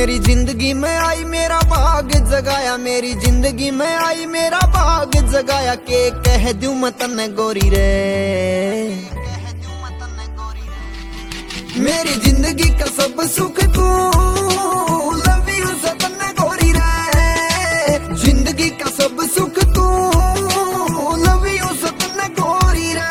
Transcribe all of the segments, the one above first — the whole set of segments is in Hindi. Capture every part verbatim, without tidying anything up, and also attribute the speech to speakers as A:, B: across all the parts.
A: मेरी जिंदगी में आई मेरा भाग जगाया, मेरी जिंदगी में आई मेरा भाग जगाया, के कह दूं मैं तन्ने गोरी रे। मेरी जिंदगी का सब सुख तू, लव यू से तन्ने गोरी रे। जिंदगी का सब सुख तू, लव यू से तन्ने गोरी रे।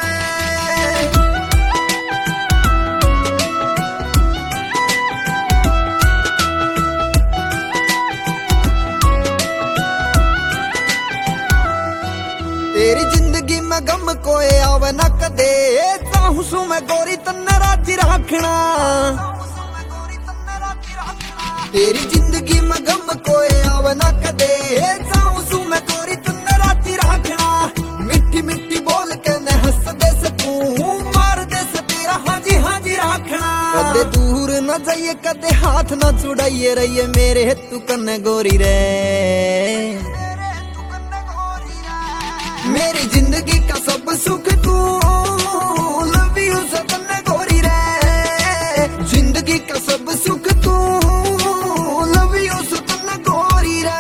A: तेरी जिंदगी में गम कोई आवे न कदे, चाहूं सू मैं गोरी तन्ने राजी रखना। तेरी जिंदगी में गम कोई आवे न कदे, चाहूं सू मैं गोरी तन्ने राजी रखना। मिट्टी मिट्टी बोल के न हंस दे से तू, मार दे से तेरा हाजी हाजी रखना। कदे दूर न जाइए कदे हाथ न छुड़ाइए, रहिए मेरे तू कन्ने गोरी रे। मेरी जिंदगी का सब सुख तू, लव यू से तन्ने गोरी रे। जिंदगी का सब सुख तू, लव यू से तन्ने गोरी रे।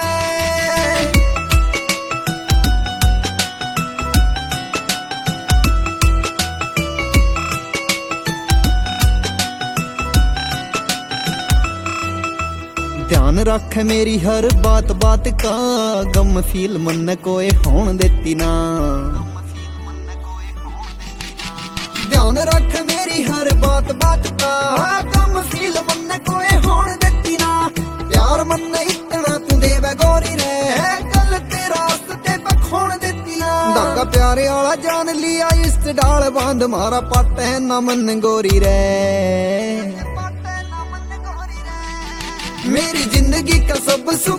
A: ध्यान रख मेरी हर बात बात का, गम फील मन कोई होन देती ना। ध्यान रख मेरी हर बात बात का, गम फील मन कोई होन देती ना। प्यार मन इतना तू देवे गोरी रे, कल तेरा रास्ते पे खोन देती ना। धागा प्यारे वाला जान लिया, इस डाल बांध मारा पट है ना मन गोरी रे। मेरी जिंदगी का सब सुख